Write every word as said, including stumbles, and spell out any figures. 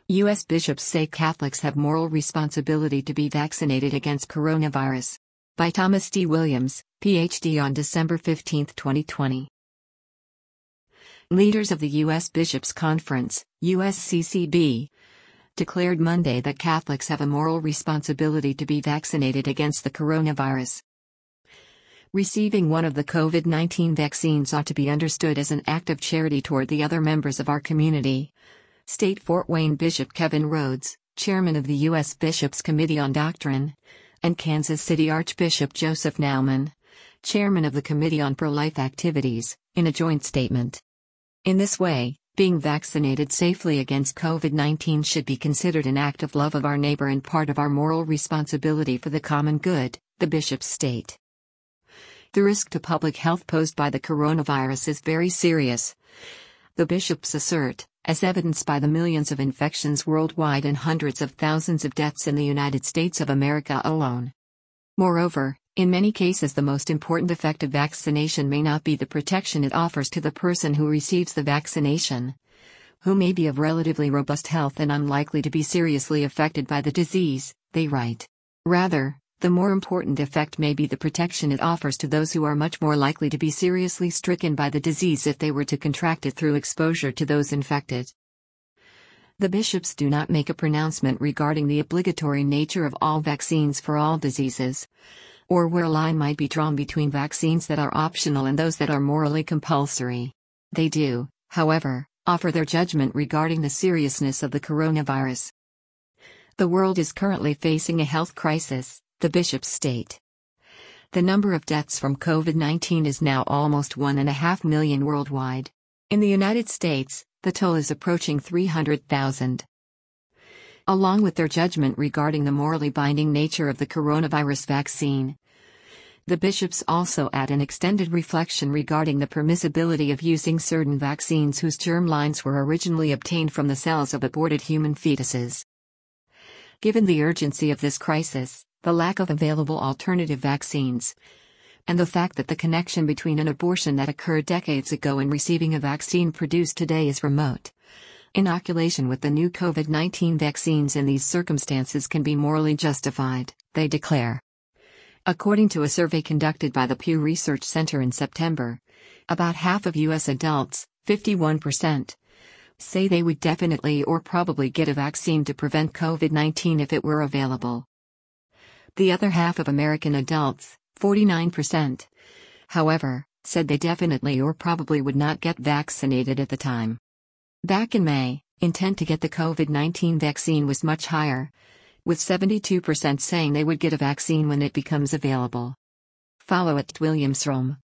U S bishops say Catholics have moral responsibility to be vaccinated against coronavirus. By Thomas D. Williams, P H D on December fifteenth, twenty twenty. Leaders of the U S Bishops' Conference, U S C C B, declared Monday that Catholics have a moral responsibility to be vaccinated against the coronavirus. Receiving one of the COVID nineteen vaccines ought to be understood as an act of charity toward the other members of our community. State Fort Wayne Bishop Kevin Rhodes, chairman of the U S Bishops' Committee on Doctrine, and Kansas City Archbishop Joseph Naumann, chairman of the Committee on Pro-Life Activities, in a joint statement. In this way, being vaccinated safely against COVID nineteen should be considered an act of love of our neighbor and part of our moral responsibility for the common good, the bishops state. The risk to public health posed by the coronavirus is very serious, the bishops assert, as evidenced by the millions of infections worldwide and hundreds of thousands of deaths in the United States of America alone. Moreover, in many cases the most important effect of vaccination may not be the protection it offers to the person who receives the vaccination, who may be of relatively robust health and unlikely to be seriously affected by the disease, they write. Rather, the more important effect may be the protection it offers to those who are much more likely to be seriously stricken by the disease if they were to contract it through exposure to those infected. The bishops do not make a pronouncement regarding the obligatory nature of all vaccines for all diseases, or where a line might be drawn between vaccines that are optional and those that are morally compulsory. They do, however, offer their judgment regarding the seriousness of the coronavirus. The world is currently facing a health crisis, the bishops state. The number of deaths from COVID nineteen is now almost one and a half million worldwide. In the United States, the toll is approaching three hundred thousand. Along with their judgment regarding the morally binding nature of the coronavirus vaccine, the bishops also add an extended reflection regarding the permissibility of using certain vaccines whose germ lines were originally obtained from the cells of aborted human fetuses. Given the urgency of this crisis, the lack of available alternative vaccines, and the fact that the connection between an abortion that occurred decades ago and receiving a vaccine produced today is remote, inoculation with the new COVID nineteen vaccines in these circumstances can be morally justified, they declare. According to a survey conducted by the Pew Research Center in September, about half of U S adults, fifty-one percent, say they would definitely or probably get a vaccine to prevent COVID nineteen if it were available. The other half of American adults, forty-nine percent, however, said they definitely or probably would not get vaccinated at the time. Back in May, intent to get the COVID nineteen vaccine was much higher, with seventy-two percent saying they would get a vaccine when it becomes available. Follow at Williams Rome.